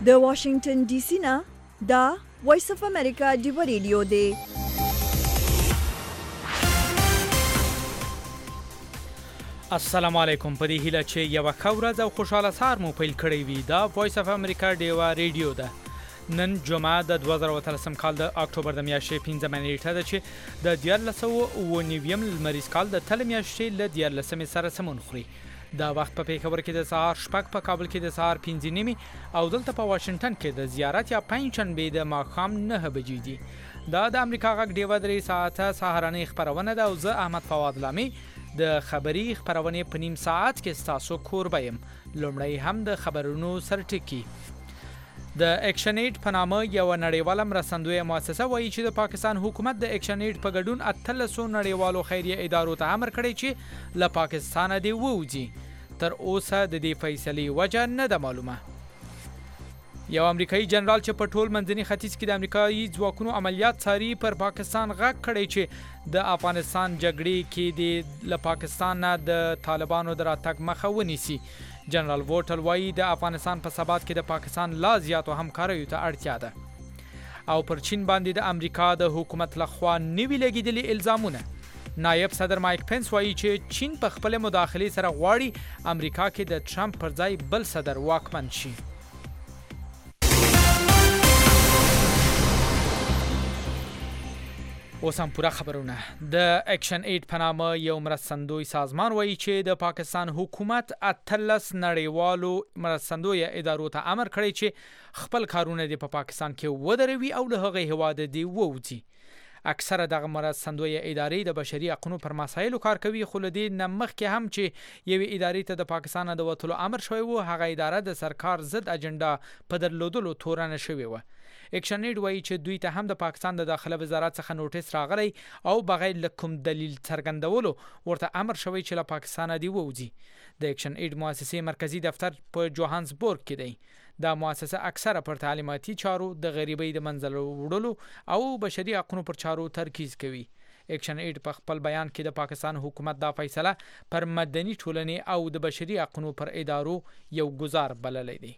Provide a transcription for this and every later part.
د واشنگټن ډي سي نه دا وایس اف امریکا دی ریډیو دی. السلام علیکم. په دې هیله چې یو ښه ورځ او خوشاله سهار مو پیل کړی وي. دا وایس اف امریکا دی ریډیو ده. نن جمعه د 2013 کال د اکتوبر د میاشتې 15 نیټه ده چې د 1409 لمریز کال د تل میاشتې ل 14 سره سمون خوري. دا وخت په پیښور کې د سهار شپږ، په کابل کې د سهار 5 نیمه او دلته په واشنگټن کې د زیارت یا پنځشنبه د ماښام 9 بجې دي. دا د امریکا غږ دی 3 ساعته سهارنۍ خبرونه ده او زه احمد فواد لامي د خبري خبرونه په نیم ساعت کې تاسو کوربه يم. لومړی هم د خبرونو سرټکی. د اکشن ایډ په نامه یو نړیواله مرستندویه مؤسسه وایي چې د پاکستان حکومت د اکشن ایډ په ګډون 1300 نړیوالو خیریه ادارو ته امر کړی چې له پاکستانه دی ووځي. تر اوسه د دې فیصلې وجه نه ده معلومه. یو امریکایي جنرال چې په ټول منځني ختیځ کې د امریکایي ځواکونو عملیات څاري پر پاکستان غږ کړی چې د افغانستان جګړې کې د پاکستان نه د طالبانو د راتګ مخه ونیسي. جنرال ووټل وایي د افغانستان په ثبات کې د پاکستان لا زیاتو همکاریو ته اړتیا ده. او پر چین باندې د امریکا د حکومت لخوا نوي لګیدلي الزامونه. نایب صدر مایک پنس وایي چې چین په خپل مداخله سره غواړي امریکا کې د ټرمپ پر ځای بل صدر واکمن شي. اوس هم پوره خبرونه. د اکشن ایډ په نامه یو مرستندوی سازمان وایي چې د پاکستان حکومت 13 نړیوالو مرستندوی ادارو ته امر کړی چې خپل کارونه د پاکستان کې ودروي او له هغه هواده دی ووځي. اکثره دغه مرستندوی ادارې د بشري حقوقو پر مسایلو کار کوي، خو له دې نه مخکې هم چې یوې ادارې ته د پاکستان د وټلو امر شوی و، هغه اداره د سرکار ضد اجنډا په درلودلو تورنه شوی و. اکشن ایډ وایي چې دوی ته هم د پاکستان د داخله وزارت څخه نوټیس راغلی او بغیر له کوم دلیل څرګندولو ورته امر شوی چې له پاکستان دی ووځي. د اکشن ایډ مؤسسې مرکزی دفتر په جوهانسبورګ کې دی. دا مؤسسه اکثره پر تعلیماتي چارو، د غریبۍ د منځلو وړلو او بشري حقوقو پر چارو ترکیز کوي. اکشن ایډ په خپل بیان کې د پاکستان حکومت دا فیصله پر مدني ټولنې او د بشري حقوقو پر ادارو یو گزار بللی دی.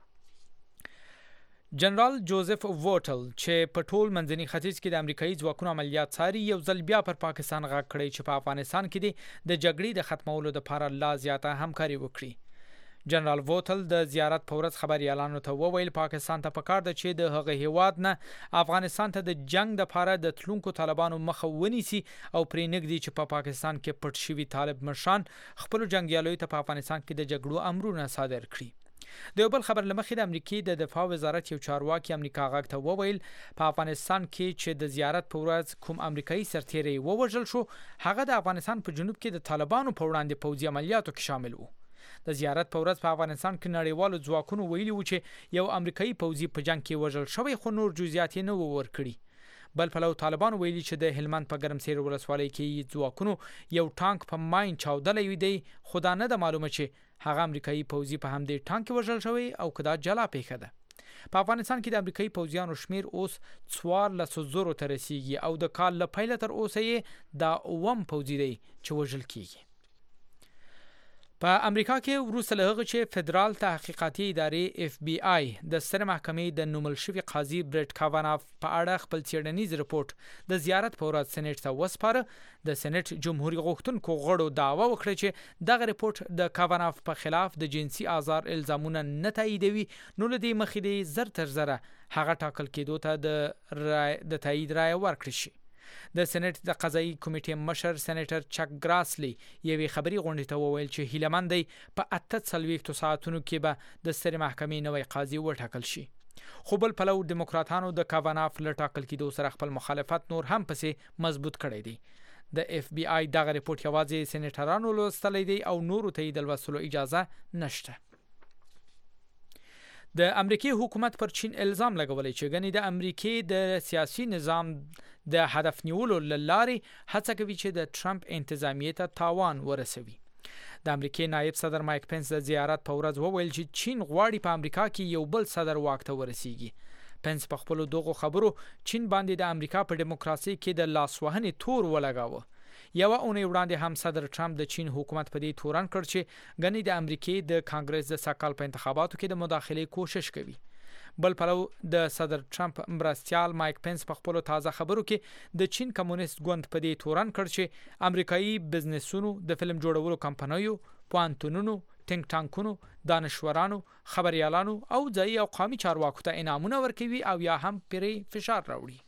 جنرال جوزف ووټل چې په ټول منځني ختیځ کې د امریکایي ځواکونو عملیات څاري یو ځل بیا پر پاکستان غږ کړی چې په افغانستان کې د جګړې د ختمولو لپاره لا زیاته همکاري وکړي. جنرال ووټل د زیارت په ورځ خبريالانو ته وویل پاکستان ته پکار ده چې د هغه هیواد نه افغانستان ته د جنگ د لپاره د تلونکو طالبانو مخه ونیسي او پرې نګدي چې په پاکستان کې پټ شوی طالب مشران خپل جنگیالو ته په افغانستان کې د جګړو امرونه صادر کړي. د یو بل خبر لمخې د امریکای د دفاع وزارت یو چارواکي امریکا غږ ته وویل په افغانستان کې چې د زیارت په ورځ کوم امریکایي سرتیری ووژل شو، هغه د افغانستان په جنوب کې د طالبانو په وړاندې پوځي عملیاتو کې شامل وو. د زیارت په ورځ په افغانستان کې نړیوالو ځواکونو ویلي و چې یو امریکایي پوځي په جنگ کې وژل شوی، خو نور جزئیات نه ورکړي. بل پلو طالبان ویلي چې د هلمند په ګرمسیر ولسوالۍ کې ځواکونو یو ټانک په ماین چاودلې وی دی، خو دا نه د معلومه چې هغه امریکایي پوځي په همدې ټانک وژل شوی او کدا جلا پیښه ده. په افغانستان کې د امریکایي پوځیانو شمیر اوس 1400 ته رسیدي او د کال له پیله تر اوسه یې دا اوم پوځي دی چې وژل کیږي. په امریکا کې وروسته له هغه چې فدرال تحقیقاتي ادارې FBI د ستر محکمې د نومل شوی قاضي برټ کاواناف په اړه خپل څېړنیز رپورټ د زیارت په ورځ سېنات ته وسپاره. د سېنات جمهوریت غوښتونکو غړو دعوه وکړه چې دغه رپورټ د کاواناف په خلاف د جنسي آزار الزامونه نه تاییدوي، نو له دې مخې دی زر تر زره هغه ټاکل کېدو ته د تایید رائے ورکړي شي. د سېنات د قضایي کمیټې مشر سېنیټر چک ګراسلی یوې خبري غونډې ته وویل چې هیلمند دی په 48 ساعتونو کې به د ستر محکمې نوی قاضي وټاکل شي. خو بل پلو دیموکراتانو د کاواناف له ټاکل کېدو سره خپل مخالفت نور هم پسې مضبوط کړی دی. د FBI دغه رپورټ یوازې سېنیټرانو لوستلی دی او نورو ته یې د لوستلو اجازه نشته. د امریکای حکومت پر چین الزام لګولې چې غني د امریکای د سیاسي نظام د هدف نیولو لارې هڅه کوي چې د ټرمپ انتظامیه ته تاوان ورسوي. د امریکای نایب صدر مایک پنس د زیارت په ورځ وویل چې چین غواړي په امریکا کې یو بل صدر واک ته ورسیږي. پنس په خپل دغه خبرو چین باندې د امریکا په دیموکراسي کې د لاسوهنې تور ولګاوه. یو اونۍ وړاندې هم صدر ټرمپ د چین حکومت په دې تورن کړ چې غني د امریکای د کانګرس د سکهال په انتخاباتو کې د مداخله کوشش کوي. بل پلو د صدر ټرمپ مرستيال مایک پنس په خپل تازه خبرو کې د چین کمونیست ګوند په دې تورن کړ چې امریکایي بزنسونو د فلم جوړولو کمپنیو پوانتونونو ټینګ ټانکونو دانشورانو خبريالانو او ځای او قومي چارواکو ته انعامونه ورکوي او یا هم پرې فشار راوړي.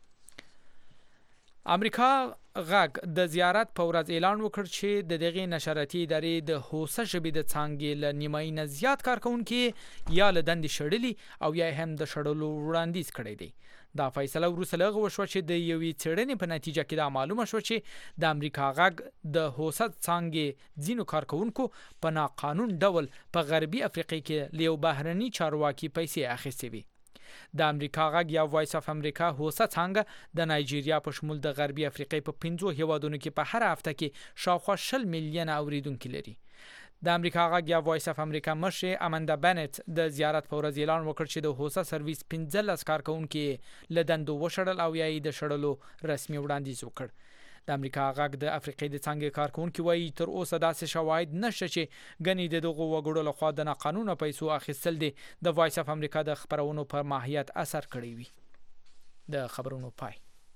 امریکا غاګ د زیارت په ورځ اعلان وکړ چې د دغه نشراتي ادارې د هوسه ژبې د څانګې له نیمایي نه زیات کارکونکو یا له دندې شړلي او یا هم د شړلو وړاندیز کړی دی. دا فیصله وروسته لغوه وشوه چې د یوې څېړنې په نتیجه کې دا معلومه شوه چې د امریکا غاګ د هوسه څانګې ځینو کارکونکو په ناقانون ډول په غربي افریقا کې له یو بهرني چارواکي پیسې اخیستې وي. د امریکا غاګ یا وایس اف امریکا هوسه څانګه د نایجیریا په شمول د غربي افریقا په 15 هیوادونو کې په هر هفته کې شاوخوا 10 میلیونه اوریدونکو لري. د امریکا غاګ یا وایس اف امریکا مشر اماندا بنت د زیارت په ورځ اعلان وکړ چې د هوسه سرویس 15 کارکونکو لدندو وشړل او یا د شړلو رسمي وړاندیز وکړ. د امریکا غاګ د افریقې د څنګه کارکونکو وایي تر اوسه داسې شواهد نشته چې غني د دغه وګړو لخوا د ناقانونه پیسو اخیستل دي د وایس اف امریکا د خبرونو پر ماهیت اثر کړی وي. د خبرونو پای.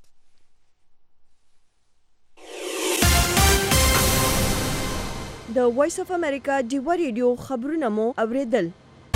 د وایس اف امریکا ډیوا ریډیو خبرونه مو اوریدل.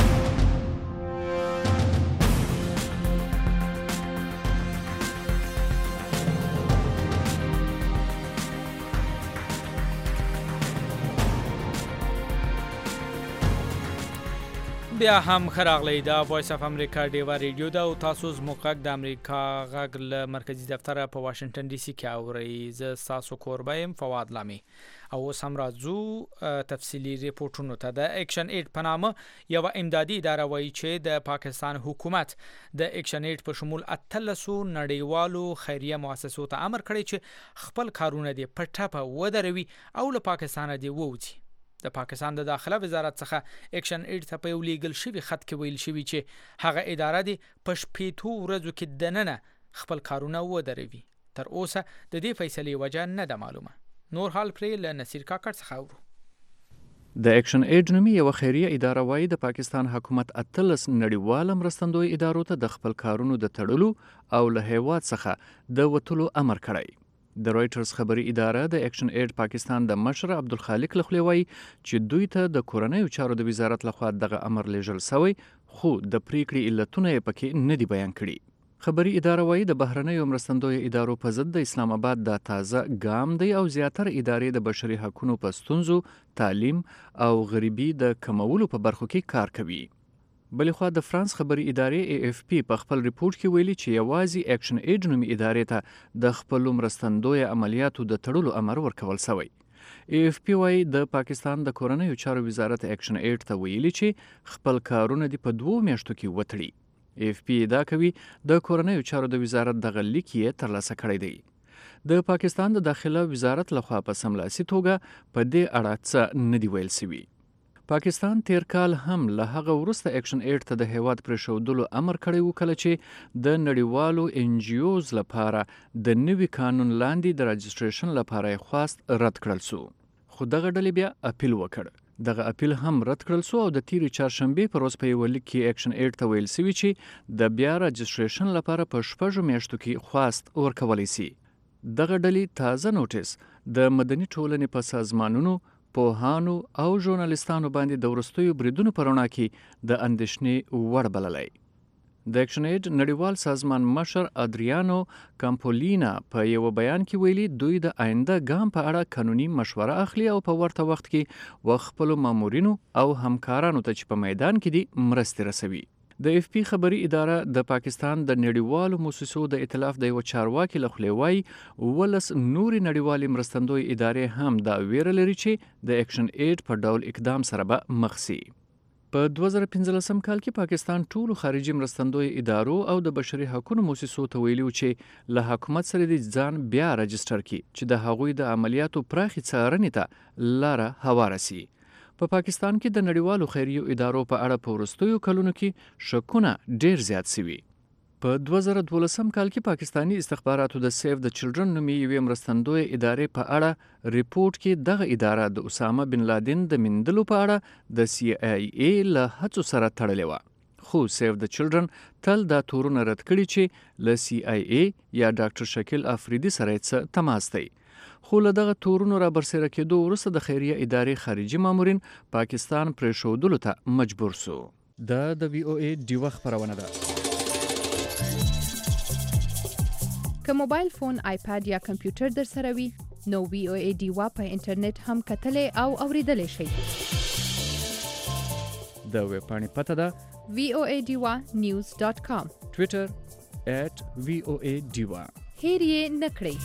بیا هم خراغلی دا وایس اف امریکا ډیوا ریډیو دا او تاسو زموږ د امریکا غږ له مرکزی دفتر په واشنگټن ډي سي کې اورئ. زه تاسو کوربایم فواد لامي او سم راځو تفصیلی ریپورتونو ته. د اکشن ایډ په نامه یو امدادي اداره وایي چې د پاکستان حکومت د اکشن ایډ په شمول 13 نړیوالو خیریه مؤسسو ته امر کړی چې خپل کارونه دې په ټپه ودروي او له پاکستان دې ووځي. د پاکستان د داخله وزارت څخه اکشن ایډ ته په یو لیګل شوی خط کې ویل شوی چې هغه اداره دی په شپېتو ورځو کې دننه خپل کارونه ودروي. تر اوسه د دې فیصلې وجه نه ده معلومه. نور حال پرې له نصیر کاکړ څخه اورو. د اکشن ایډ نومي یو خیریه اداره وایي د پاکستان حکومت 13 نړیواله مرستندوی ادارو ته د خپل کارونو د تړلو او له هیواد څخه د وټلو امر کړی. د رويټرز خبري اداره د اکشن ایډ پاکستان د مشر عبدالخالق لخوا وایي چې دوی ته د کورنیو چارو د وزارت لخوا دغه امر لېږل شوی خو د پریکړې علتونه یې پکې نه دي بیان کړي. خبري اداره وایي د بهرنیو مرستندوی ادارو په ضد د اسلام آباد د تازه ګام دی او زیاتره ادارې د بشري حقوقو په ستونزو، تعلیم او غریبي د کمولو په برخو کې کار کوي. بلخوا د فرانس خبري ادارې AFP په خپل ریپورت کې ویلي چې یوازې اکشن ایډ نومي ادارې ته د خپل مرستندوی عملیاتو د تړلو امر ورکول شوی. AFP وايي د پاکستان د کورنیو چارو وزارت اکشن ایډ ته ویلي چې خپل کارونه د په 2 میاشتو کې وتړي. AFP دا کوي د کورنیو چارو د وزارت د لیک یې ترلاسه کړی دی. د پاکستان د داخله وزارت لخوا په سملاسي توګه په دې اړه څه نه دی ویل شوی. پاکستان تیر کال هم له هغه وروسته اکشن ایډ ته د هیواد پر شودلو امر کړی و کله چې د نړیوالو NGOs لپاره د نوي قانون لاندې د رجستریشن لپاره خواست رد کړل شو. خو دغه ډلې بیا اپیل وکړ. دغه اپیل هم رد کړل شو او د تیری چهارشنبه پر ورځ په یو لیک کې اکشن ایډ ته ویل شوی چې د بیا رجستریشن لپاره په 6 میاشتو کې خواست ورکولای شي. دغه ډلې تازه نوټیس د مدني ټولنې په سازمانونو پوهانو او ژورنالیستانو باندې د ورستیو بریدونو په رڼا کې د اندېښنې وړ بللی. د اکشن ایډ نړیوال سازمان مشر ادریانو کامپولینا په یو بیان کې ویلي دوی د آینده ګام په اړه قانوني مشوره اخلي او په ورته وخت کې وخپل مامورینو او همکارانو ته چې په میدان کې دي مرستې رسوي. د AFP خبري اداره د پاکستان د نړیوالو مؤسسو د ائتلاف د یو چارواکي لخوا وایي ولس نوري نړیوالي مرستندوی ادارې هم دا ویره لري چې د اکشن ایډ په ډول اقدام سره به مخ شي. په 2015 کال کې پاکستان ټولو خارجي مرستندوی ادارو او د بشري حقوقو مؤسسو ته ویلي چې له حکومت سره د ځان بیا رجستر کړي چې د هغوی د عملیاتو پراخي څارنې ته لاره هواره شي. په پاکستان کې د نړیوالو خیریو ادارو په اړه په وروستیو کلونو کې شکونه ډیر زیات شوي. په 2012 کال کې پاکستانی استخباراتو د سیف د چلډرن نومي یوې مرستندوی ادارې په اړه ریپورت کې دغه اداره د اسامه بن لادن د مندلو په اړه د CIA له هڅو سره تړلې وه. خو سیو د چلډرن تل دا تورونه رد کړي چې له CIA یا ډاکټر شکیل افریدي سره څه تماس دی. خو له دغه تورونو را برسېره کېدو وروسته د خیریه ادارې خارجي مامورین پاکستان پرېښودلو ته مجبور سو. دا د VOA ډیوه خپرونه ده. که موبایل فون، آیپاد یا کمپیوټر در سره وي نو VOA ډیوه په انټرنیټ هم کتلی او اوریدلی شئ. د ویبپاڼې پته ده voadiwa.news.com. ټویټر @VOA ډیوه. هیر یې نه کړئ.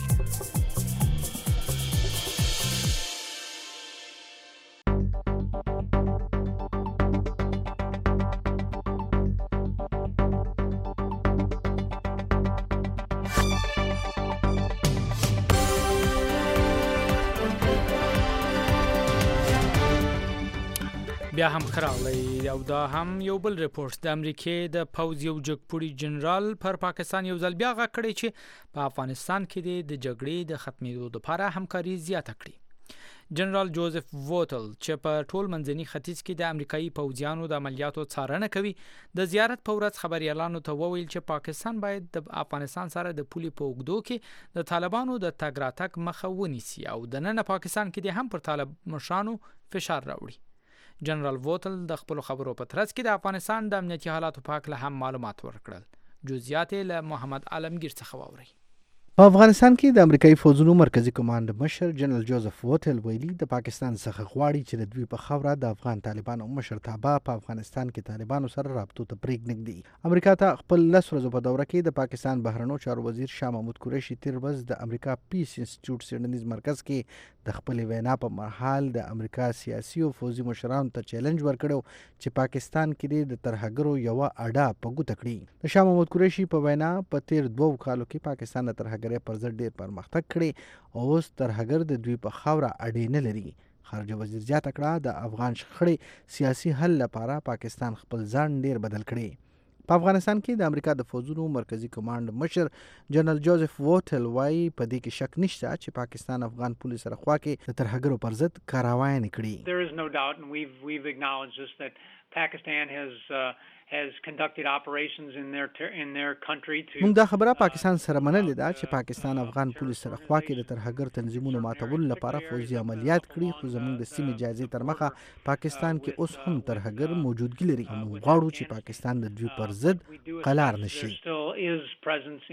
بیا هم خراغلی او دا هم یو بل ریپورت د امریکای د پوز یو جګپوړي جنرال پر پاکستان یو ځل بیا غږ کړی چې په افغانستان کې د جګړې د ختمېدو لپاره همکاري زیاته کړي. جنرال جوزف ووتل چې په ټول منځني ختیځ کې د امریکایي پوځیانو د عملیاتو څارنه کوي د زیارت په ورځ خبريالانو ته وویل چې پاکستان باید د افغانستان سره د پولي په اوږدو کې د طالبانو د تګ راتګ مخه ونیسي او د نن پاکستان کې د هم پر طالب مشرانو فشار راوړي. جنرال ووتل د خپل خبرو په ترڅ کې د افغانستان د امنیتي حالاتو په اړه هم معلومات ورکړل. جزئیات له محمد عالمگیر څخه واوري. په افغانستان کې د امریکایي فوجونو مرکزی کمانډ مشر جنرال جوزف ووتل ویلي د پاکستان څخه غواړي چې د دوی په خاوره د افغان طالبانو مشرتابه په افغانستان کې طالبانو سره رابطو ته پرېږدي. امریکا ته خپل 10 ورځو په دوره کې د پاکستان بهرنیو چارو وزیر شاه محمود قریشي تیر ورځ د امریکا پیس انسټیټیوټ څېړنیز مرکز کې د خپل وینا په مرحال د امریکا سیاسي او فوجي مشرانو ته چیلنج ورکړو چې پاکستان کې د ترهګرو یو اډه په ګوته کړي. د شاه محمود قریشي په وینا په تیر 2 کالو کې پاکستان د ترهګرۍ پر ضد ډېر پرمختګ کړي او اوس ترهګر د دوی په خاوره اډې نه لري. خارجه وزیر زیاته کړه د افغان شخړې سیاسي حل لپاره پاکستان خپل ځان ډېر بدل کړي. په افغانستان کې د امریکا د فوجونو مرکزی کمانډ مشر جنرال جوزف ووتل وايي په دې کې شک نشته چې پاکستان افغان پولیس سره خوا کې د ترهګرو پر ضد کاروایي کړي. There is no doubt and we've acknowledged this that Pakistan has conducted operations in their country to موږ دا خبره پاکستان سره منلې ده چې پاکستان افغان پولیس سره خوا کې د ترهګر تنظیمونو ماتولو لپاره فوجي عملیات کړي خو زموږ د سیمې جایزې تر مخه پاکستان کې اوس هم ترهګر موجودګي لري. موږ غواړو چې پاکستان د دوی پر ضد قلار نشي. Still is presence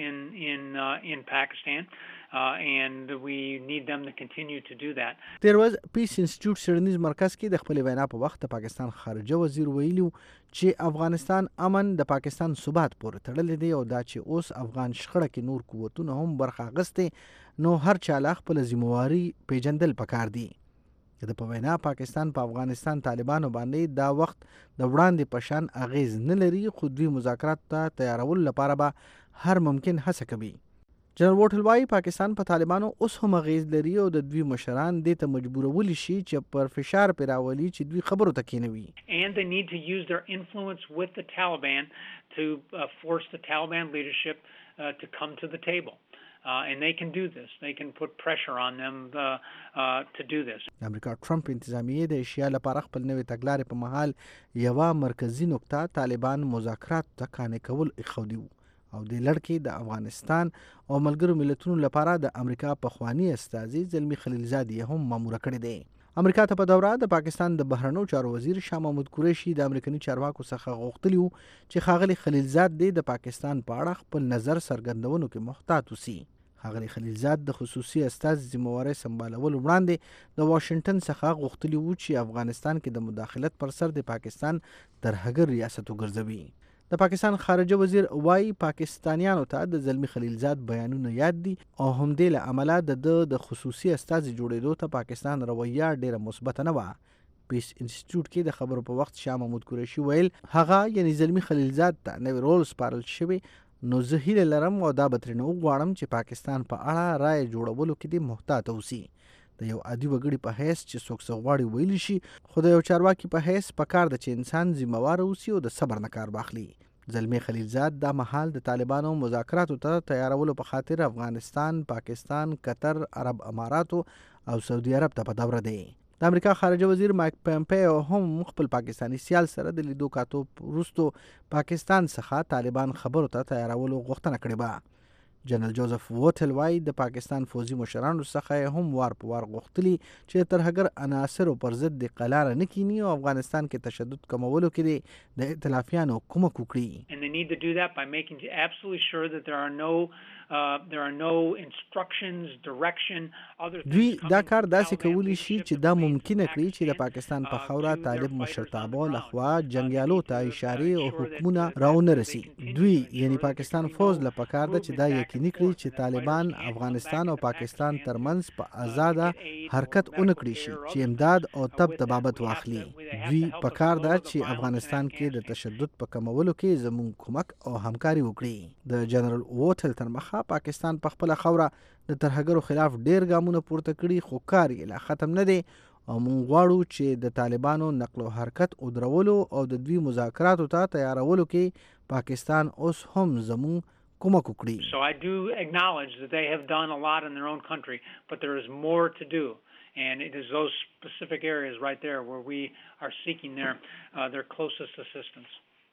in Pakistan and we need them to continue to do that. تیر ورځ پیس انسټیټیوټ څېړنیز مرکز کې د خپل وینا په وخت د پاکستان خارجه وزیر ویلي چې افغانستان امن د پاکستان ثبات پورې تړلی دی او دا چې اوس افغان شخړه کې نور قوتونه هم برخه اخیستې نو هر چا له خپل ذمہواري پیژندل پکار دي. د په وینا پاکستان په افغانستان طالبانو باندې دا وخت د وړاندې پشان اغیز نه لري خو دوی مذاکرات ته تیارول لپاره به هر ممکن هڅه کوي. جنرال ووتل وايي پاکستان په طالبانو اوس هم اغیز لري او د دوی مشران دې ته مجبورول شي چې پر فشار پیراولي چې دوی خبرو ته کېنوي. And they need to use their influence with the Taliban to force the Taliban leadership to come to the table. And they can do this. They can put pressure on them to do this. امریکا ټرمپ انتظامیه د ایشیا لپاره خپل نوې تګلارې په محل یوه مرکزی نقطه طالبان مذاکرات ته قانع کول ایښودي او د لړ کې د افغانستان او ملګرو ملتونو لپاره د امریکا پخوانی استازي زلمی خلیلزاد یې هم ماموره کړی دی. امریکا ته په دوره د پاکستان د بهرنیو چارو وزیر شاه محمود قریشي د امریکایي چارواکو څخه غوښتلی وو چې ښاغلي خلیلزاد د پاکستان په اړه خپل نظر څرګندونو کې محتاط اوسي. ښاغلي خلیلزاد د خصوصي استازي ذمہواري سمبالولو وړاندې د واشنگټن څخه غوښتلی وو چې افغانستان کې د مداخلت پر سر د پاکستان ترهګر ریاست وګرځوي. د پاکستان خارجه وزیر وايي پاکستانیانو ته د زلمی خلیلزاد بیانونه یاد دي او همدې له امله د خصوصي استازي جوړېدو ته پاکستان رویه ډېره مثبته نه وه. پیس انسټیټیوټ کې د خبرو په وخت شاه محمود قریشي ویل هغه یعنی زلمی خلیلزاد ته نوی رول سپارل شوی نو زه هیله لرم او دا به ترېنه وغواړم چې پاکستان په اړه رایه جوړولو کې دې محتاط اوسي. د یو عادي وګړي په حیث چې څوک څه غواړي ویلی شي خو د یو چارواکي په حیث پکار ده چې انسان ذمہوار اوسي او د صبر نه کار واخلي. زلمی خلیلزاد دا مهال د طالبانو مذاکراتو ته تیارولو په خاطر افغانستان، پاکستان، قطر، عرب اماراتو او سعودي عرب ته په دوره دی. د امریکا خارجه وزیر مایک پمپیو هم خپل پاکستانی سیال سره د لیدو کاتو وروسته پاکستان څخه طالبان خبرو ته تیارولو غوښتنه کړې وه. جنرال جوزف ووتل وایي د پاکستان فوزي مشرانو څخه هم وار په وار غوښتلي چې د ترهګر عناصرو پر ضد د قلاره نه کینی او افغانستان کې تشدد کمولو کې د ائتلافیانو کومک وکړي. And they need to do that by making absolutely sure that there are no instructions, direction, other things. دوی دا کار داسې کولی شي چې دا ممکنه کړي چې د پاکستان په خاوره طالب مشرتابه لخوا جنګیالو ته اشارې او حکمونه راونه رسي. دوی یعنی پاکستان فوز له پکار ده چې دا یقیني کړي چې طالبان افغانستان او پاکستان ترمنځ په آزاده حرکت اونکړي شي چې امداد او تب د بابت واخلي. دوی پکار ده چې افغانستان کې د تشدد په کمولو کې زموږ کومک او همکاري وکړي. د جنرال ووتل تر مخه پاکستان په خپل خوره د ترهګرو خلاف ډیر ګامونه پورته کړي خو کار یې لا ختم نه دی او موږ غواړو چې د طالبانو نقل او حرکت او درولو او د دوی مذاکراتو ته تیارولو کې پاکستان اوس هم زموږ کومک وکړي. So I do acknowledge that they have done a lot in their own country, but there is more to do. And it is those specific areas right there where we are seeking their closest assistance.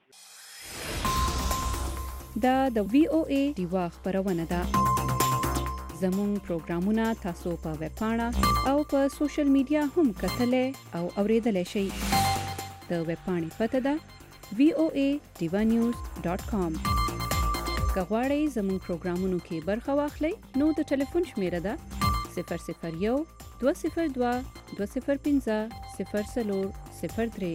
دا د VOA دیوا خبرونه ده. زموږ پروګرامونه تاسو په ویب پاڼه او په سوشل میډیا هم کتلای او اوریدلای شئ. د ویب پاڼې پته ده voadevanews.com. که غواړئ زموږ پروګرامونو کې برخه واخلئ نو د ټلیفون شمیره ده 001 202 205 0403.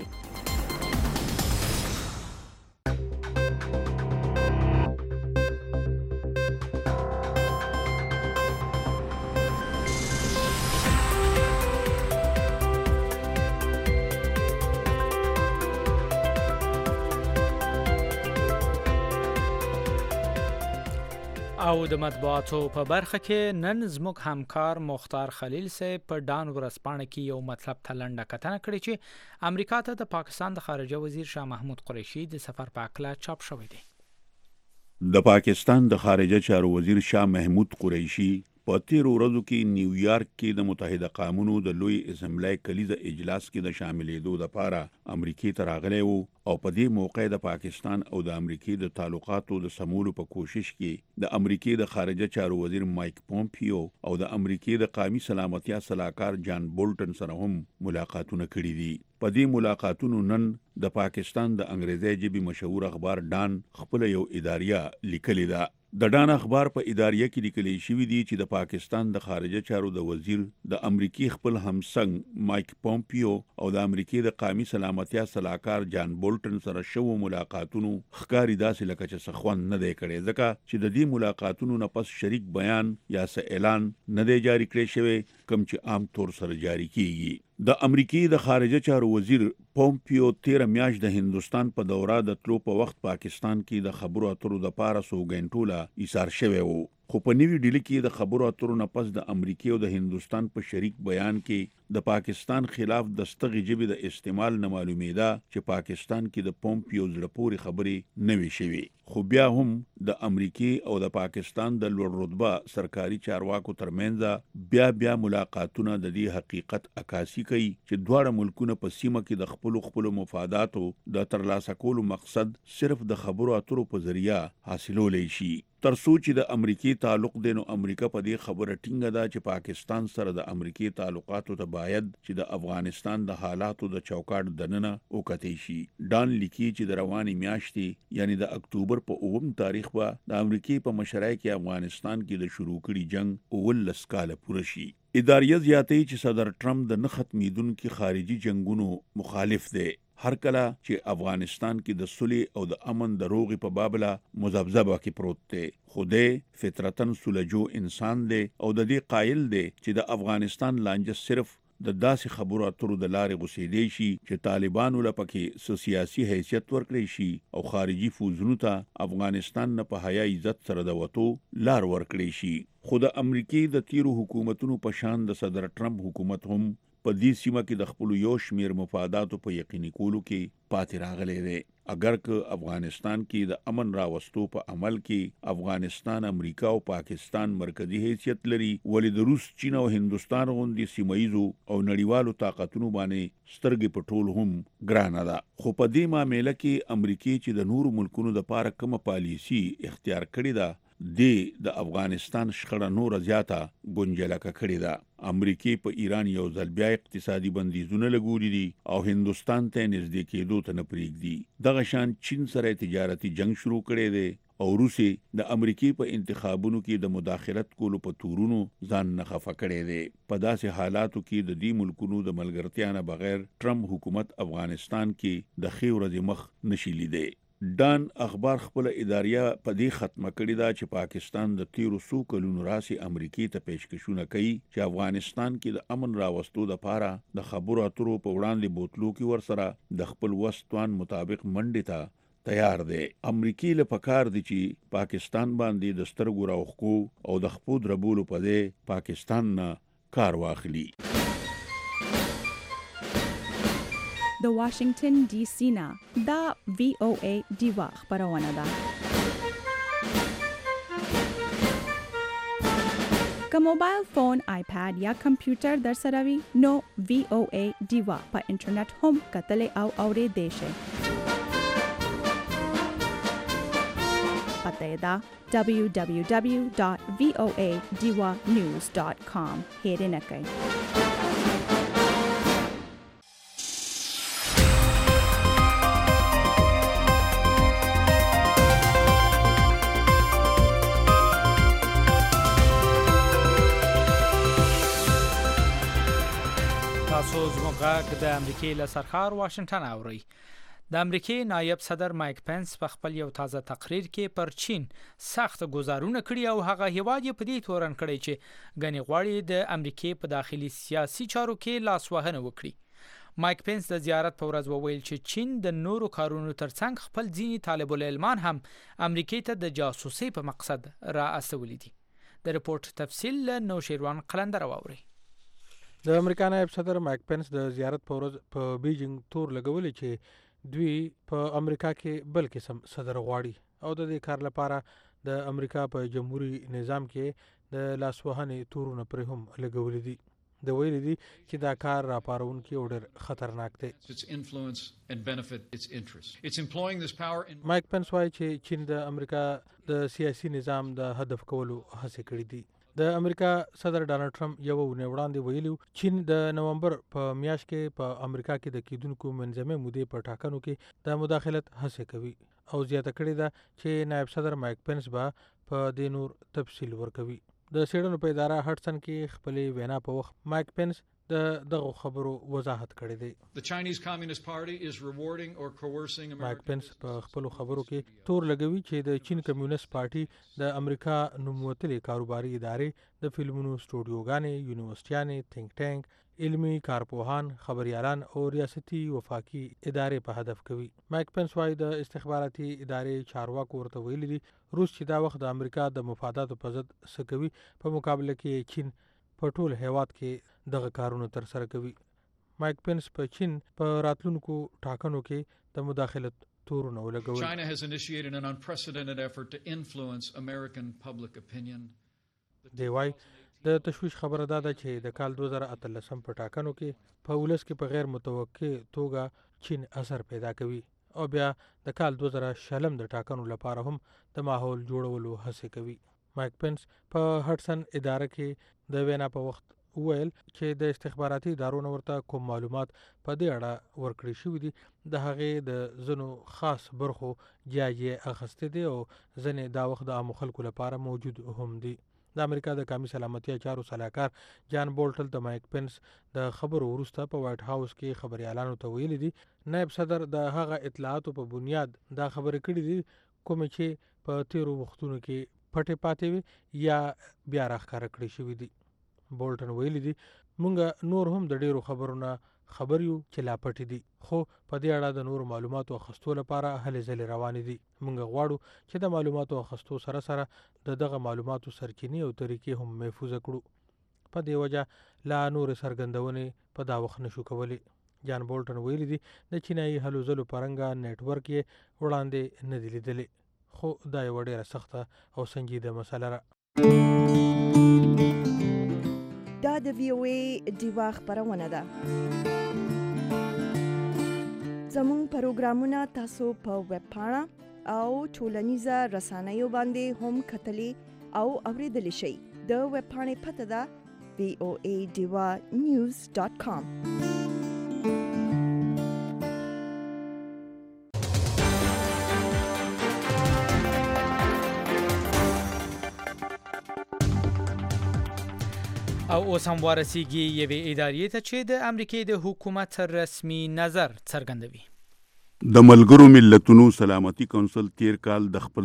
او د مطبوعاتو په برخه کې نن زموږ همکار مختار خلیل سے په ډان ورځپاڼه کې یو مطلب ته لنډه کتنه کړې چې امریکا ته د پاکستان د خارجه وزیر شاه محمود قریشي د سفر په اړه چاپ شوی دی. د پاکستان د خارجه چارو وزیر شاه محمود قریشي په تیرو ورځو کې نیویارک کې د متحده قومونو د لوی اسمبلی کلیزه اجلاس کې د شاملېدو لپاره امریکای ته راغلی وو او په دې موقع د پاکستان او د امریکای د تعلقاتو د سمولو په کوشش کې د امریکای د خارجه چارو وزیر مایک پومپیو او د امریکای د قومي سلامتیا صلاحکار جان بولټن سره هم ملاقاتونه کړي دي. په دې ملاقاتونو نن د پاکستان د انګریزي ژبې مشهور اخبار ډان خپل یو اداریه لیکلی ده. د ډان اخبار په اداریه کې لیکل شوی دی چې د پاکستان د خارجه چارو د وزیر د امریکای خپل همسنګ مایک پومپیو او د امریکای د قومي سلامتیا صلاحکار جان بولټن سره شو ملاقاتونو ښکاری داسې لکه چې سخوان نه دی کړی ځکه چې د دې ملاقاتونو نه پس شریک بیان یا اعلان نه دی جاری کړی شوی کوم چې عام طور سره جاری کیږي. د امریکای د خارجه چارو وزیر پومپیو 13 میاشت د هندستان په دوره د تلو په وخت پاکستان کې د خبرو اترو د پاره سوګنټولا ایثار شوی وو. خو په نیوی ډیلی کې د خبرو اترو نه پس د امریکای او د هندستان په شریک بیان کې د پاکستان خلاف د ستغې جبې د استعمال نه معلومیده چې پاکستان کې د پومپیو زړه پورې خبرې نه وي شوي. خو بیا هم د امریکای او د پاکستان د لوړ رتبه سرکاري چارواکو ترمنځ بیا ملاقاتونه د دې حقیقت عکاسي کوي چې دواړه ملکونه په سیمه کې د خپل مفاداتو د ترلاسه کولو مقصد صرف د خبرو اترو په ذریعہ حاصلولای شي. تر څو چې د امریکای تعلق دی نو امریکا په دې خبره ټینګه ده چې پاکستان سره د امریکای تعلقاتو ته باید چې د افغانستان د حالاتو د چوکاټ دننه وکړي شي. ډان لیکي چې د رواني میاشتې یعنی د اکتوبر په 9 تاریخ به د امریکای په مشرۍ کې افغانستان کې د شروع کړي جنگ 19 کاله پوره شي. اداریه زیاتې چې صدر ټرمپ د نه ختمیدونکو خارجي جنگونو مخالف دی. هر کله چې افغانستان کې د صلح او د امن د روغې په بابله مذبذبه کې پروت دی. خدای فطرتاً سلجو انسان دی او د دې قائل دی چې د افغانستان لانجه صرف د داسې خبرو اترو د لارې غوسېدی شي چې طالبانو لپاره سیاسي حیثیت ورکړي شي او خارجي فوجونو ته افغانستان نه په حیا عزت سره د وټو لار ورکړي شي. خو د امریکای د تیرو حکومتونو په شان د صدر ټرمپ حکومت هم په دې سیمه کې د خپل یو شمیر مفاداتو په یقیني کولو کې پاتې راغلی دی. اگر که افغانستان کې د امن راوستو په عمل کې افغانستان، امریکا او پاکستان مرکزی حیثیت لري، ولې د روس، چین او هندستان غوندې سیمایزو او نړیوالو طاقتونو باندې سترګې په ټول هم ګرانه ده. خو په دې معاملې کې امریکای چې د نورو ملکونو د پاره کومه پالیسی اختیار کړې ده، د افغانستان شخړه نور زیاته ګنجلکه کړې ده. امریکای په ایران یو ځل بیا اقتصادي بندیزونه لګولي دي او هندستان ته نږدې کېدو ته نه پرېږدي. دغه شان چین سره تجارتي جنگ شروع کړی دی او روسي د امریکای په انتخابونو کې د مداخلت کولو په تورونو ځان نه خفه کړی دی. په داسې حالاتو کې د دې ملکونو د ملګرتیا نه بغیر ټرمپ حکومت افغانستان کې د ښې ورځې مخ نشي لیدی. ډان اخبار خپل اداریه په دې ختمه کړې ده چې پاکستان د 1300 کلونو راسي امریکای ته پیشکشونه کوي چې افغانستان کې د امن راوستو لپاره د خبرو اترو په وړاندې بوتلو کې ورسره د خپل وستوان مطابق منډې ته تیار دی. امریکای له پکار دي چې پاکستان باندې د سترګو راوخکو او د خپو دربولو په دې پاکستان نه کار واخلي. د واشنگټن ډي سي نه دا VOA دیوا خبرونه ده. که موبایل فون، آیپاد یا کمپیوټر در سره وي نو VOA دیوا په انټرنیټ هم کتلی او اورېدی شئ. پته دا www.voadiwanews.com هېر نه کړئ. تاسو زموږ غږ د امریکای له سرحد واشنگټن اورئ. د امریکای نایب صدر مایک پنس په خپل یو تازه تقریر کې پر چین سخت گزارونه کړي او هغه هیواد په دې تورن کړي چې غني غواړي د امریکای په داخلي سیاسي چارو کې لاسوهنه وکړي. مایک پنس د زیارت په ورځ وویل چې چین د نورو کارونو ترڅنګ خپل ځینی طالب العلمان هم امریکای ته د جاسوسي په مقصد را استولي دي. د رپورت تفصیل نو شیروان قلندر واوري. د امریکا نایب صدر مایک پنس د زیارت په ورځ په بیجینګ تور لګولې چې دوی په امریکا کې بل قسم صدر غواړي او د دې کار لپاره د امریکا په جمهوریت نظام کې د لاسوهنې تورونه پر هم لګولې دي. د ویل دي چې دا کار راپارونکي او ډېر خطرناک دی. مایک پنس وایي چې چین د امریکا د سیاسي نظام د هدف کولو هڅه کړې دي. د امریکا صدر ډانلډ ټرمپ یو ونه وړاندې ویلو چین د نومبر په میاشت کې په امریکا کې د کېدونکو منځمه مودې په ټاکنو کې د مداخلت هڅه کوي او زیاته کړې ده چې نائب صدر مایک پنس به په دې نور تفصیل ورکوي. د سیډنو په اداره هټسن کې خپل وینا په وخت مایک پنس دغه خبرو وضاحت کړی دی. مایک پنس په خپل خبرو کې تور لګوي چې د چین کمیونست پارټي د امریکا نوموتلې کاروباري ادارې د فلمونو سټوډیوګانې، یونیورسيټیانې، تھنک ټانک، علمي کارپوهان، خبريالان او ریاستي وفاقي ادارې په هدف کوي. مایک پنس وايي د استخباراتي ادارې چارواکو ورته ویلي دي روس چې دا وخت د امریکا د مفاداتو په ضد سکوي په مقابله کې چین په ټول هیواد کې دغه کارونه تر سره کوي. مایک پنس په چین په راتلونکو ټاکنو کې د مداخلت تورونه ولګول. China has initiated an unprecedented effort to influence American public opinion. دی وايي د تشویش خبره ده چې د کال 2013 په ټاکنو کې په ولس کې په غیر متوقع توګه چین اثر پیدا کوي او بیا د کال 2020 د ټاکنو لپاره هم د ماحول جوړولو هڅه کوي. مایک پنس په هټسن اداره کې د وینا په وخت ویل چې د استخباراتي ادارو ورته کوم معلومات په دې اړه ورکړي شوی دي د هغه د زنو خاص برخو جایې اخستې دي او ځنې دا وخت د عام خلکو لپاره موجود هم دي. د امریکا د قومي سلامتیا چارو صلاحکار جان بولټل د مایک پنس د خبرو وروسته په وایټ هاوس کې خبريالانو ته ویلي دي نائب صدر د هغه اطلاعاتو په بنیاد دا خبرې کړې دي کوم چې په تیرو وختونو کې پټه پاتې وي یا بیا راخاره کړی شوی دي. بولټن ویلي دي مونږ نور هم د ډیرو خبرونه خبر یو چې لا پټې دي خو په دې اړه د نور معلوماتو اخستو لپاره هلې ځلې روان دي. مونږ غواړو چې د معلوماتو اخستو سره سره دغه معلوماتو سرچینې او طریقې هم محفوظ کړو. په دې وجه لا نور سرګندونې په دا وخت نشو کولی. جان بولټن ویلي دي د چینایي هلو ځلو پرنګه نیټورک یې وړاندې نه دی لیدلی، خو دا یوه ډېره سخته او سنجیده مسله ده. دا د VOA ډیوا خپرونه ده. زموږ پروګرامونه تاسو په ویب پاڼه او ټولنیزه رسنیو باندې هم کتلی او اوریدلی شئ. د ویب پاڼې پته ده voadivanews.com. او اوس هم ورسیږي یوې ادارې ته چې د امریکای د حکومت رسمي نظر څرګندوي. د ملګرو ملتونو سلامتی کونسل تیر کال د خپل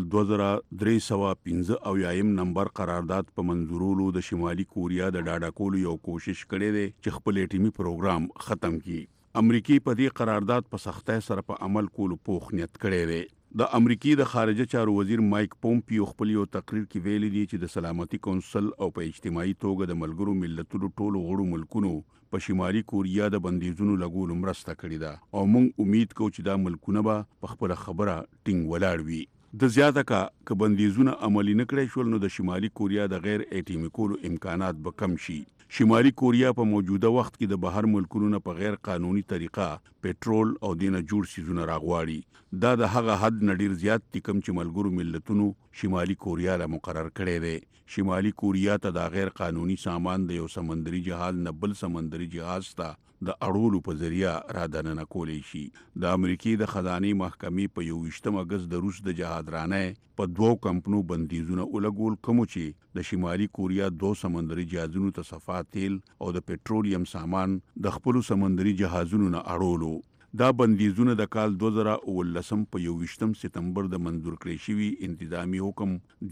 2315 نمبر قرارداد په منظورولو د شمالي کوریا د ډاډه کولو یو کوشش کړی دی چې خپل اټیمي پروګرام ختم کړي. امریکای په دې قرارداد په سختۍ سره په عمل کولو پوخ نیت کړی دی. د امریکای د خارجه چارو وزیر مایک پومپیو خپل یو تقریر کې ویلي دی چې د سلامتی کونسل او په اجتماعي توګه د ملګرو ملتونو ټولو غړو ملکونو په شمالي کوریا د بندیزونو لګولو مرسته کړې ده او موږ امید کوو چې دا ملکونه به په خپل خبره ټینګ ولاړ وي. د زیاته که بندیزونه عملي نه کړی شول نو د شمالي کوریا د غیر اټیمي کولو امکانات به کم شي. شمالي کوریا په موجوده وخت کې د بهر ملکونو نه په غیر قانوني طریقه پټرول او دینه جوړ سیزونه راغواړي. دا د هغه حد نه ډیر زیات دي کوم چې ملګرو ملتونو شمالي کوریا له مقرر کړی دی. شمالي کوریا ته د غیر قانوني سامان د یو سمندري جهاز نه بل سمندري جهاز ته د اړولو په ذریعہ را دننه کولی شي. د امریکای د خزانه محکمې په 28 اگست د روس د جهادرانه په 2 کمپنو بندیزونه ولګول کوم چې د شمالي کوریا 2 سمندري جهازونو ته صفا تیل او د پټرولیم سامان د خپل سمندري جهازونو نه اړولو. دا بندیزونه د کال 2019 په 21 سپتمبر د منظور کړی شوی انتظامی حکم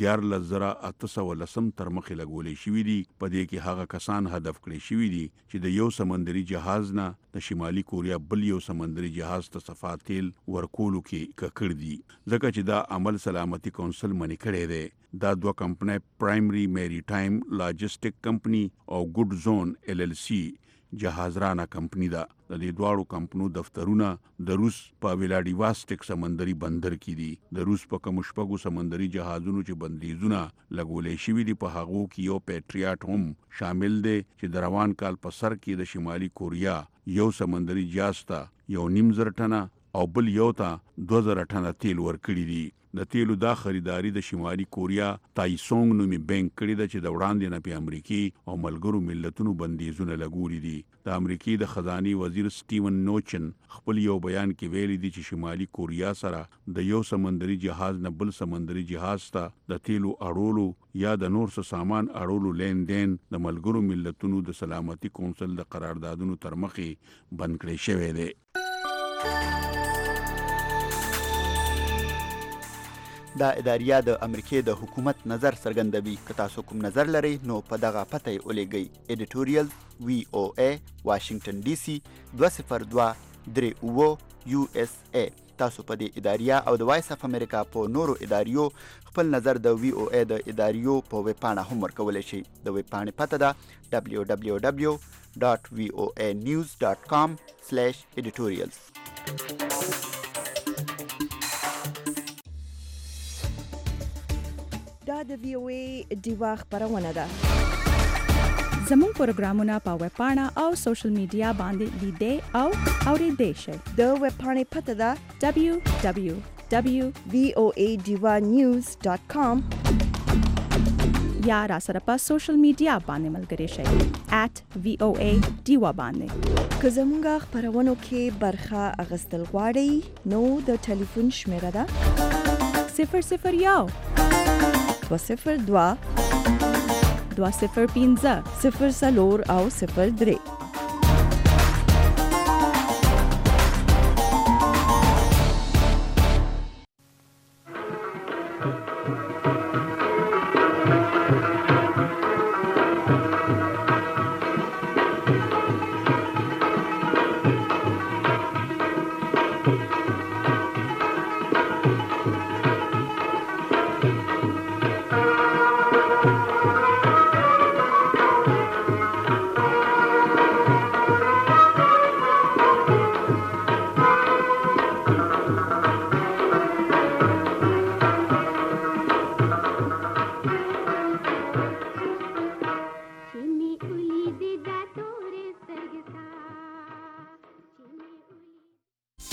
14810 تر مخې لګولې شوی دی. په دې کې هغه کسان هدف کړی شوی دي چې د یو سمندري جهاز نه د شمالي کوریا بل یو سمندري جهاز ته صفا تیل ورکولو کې ککړ دي، ځکه چې دا عمل سلامتی کونسل منی کړی دی. دا 2 کمپنۍ پرایمری میری ټایم لاجستیک کمپنی او ګډ زون LLC جهازرانه کمپنی ده. د دې دواړو کمپنو دفترونه د روس په ویلاډیواستیک سمندري بندر کې دي. د روس په کوم شپږو سمندري جهازونو چې بندیزونه لګولې شوي دي په هغو کې یو پیټریاټ هم شامل دی چې د روان کال په سر کې د شمالي کوریا یو سمندري جهاز ته 1.5 ټنه او بل یو ته 2000 ټنه تیل ورکړي دي. د تیلو دا خریداري د شمالي کوریا تایسونګ نومي بانک کړی ده چې د وړاندې نه په امریکای او ملګرو ملتونو بندیزونه لګولي دي. د امریکای د خزانه وزیر سټیون نوچن خپل یو بیان کې ویلي دي چې شمالي کوریا سره د یو سمندري جهاز نه بل سمندري جهاز ته د تیلو اړولو یا د نور څه سامان اړولو لین دین د ملګرو ملتونو د سلامتی کونسل د قراردادونو تر مخې بند کړی شوی دی. دا اداریه د امریکای د حکومت نظر څرګندوي. که تاسو کوم نظر لرئ نو په دغه پته یې ولیږئ. editorial VOA واشنگټن DC 20238 USA. تاسو په دې اداریه او د وایس اف امریکا په نورو اداریو خپل نظر د VOA د اداریو په ویب پاڼه هم ورکولی شئ. د ویب پاڼې پته ده www.voanews.com/editorials. دا د VOA ډیوا خپرونه ده. زموږ پروګرامونه په ویب پاڼه او سوشل میډیا باندې لیدئ او اوریدئ شئ. د ویب پاڼې پته ده www.voadivanews.com یا را سره په سوشل میډیا باندې ملګري شئ @VOA ډیوا باندې. که زموږ خپرونو کې برخه اخیستل غواړئ نو د ټلیفون شمیره ده 001 202 205 0 او 03